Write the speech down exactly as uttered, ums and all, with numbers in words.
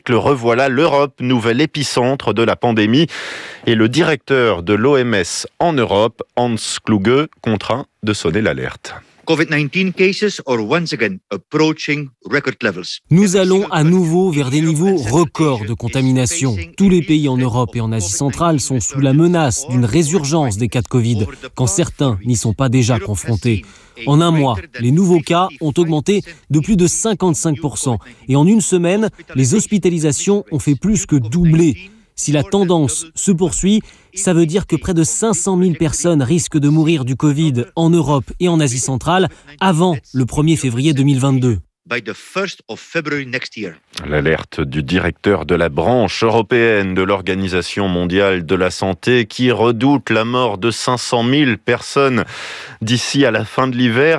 Le revoilà, l'Europe, nouvel épicentre de la pandémie. Et le directeur de l'O M S en Europe, Hans Kluge, contraint de sonner l'alerte. covid dix-neuf cases are once again approaching record levels. Nous allons à nouveau vers des niveaux records de contamination. Tous les pays en Europe et en Asie centrale sont sous la menace d'une résurgence des cas de Covid, quand certains n'y sont pas déjà confrontés. En un mois, les nouveaux cas ont augmenté de plus de cinquante-cinq pour cent. Et en une semaine, les hospitalisations ont fait plus que doubler. Si la tendance se poursuit, ça veut dire que près de cinq cent mille personnes risquent de mourir du Covid en Europe et en Asie centrale avant le premier février deux mille vingt-deux. L'alerte du directeur de la branche européenne de l'Organisation mondiale de la santé qui redoute la mort de cinq cent mille personnes d'ici à la fin de l'hiver.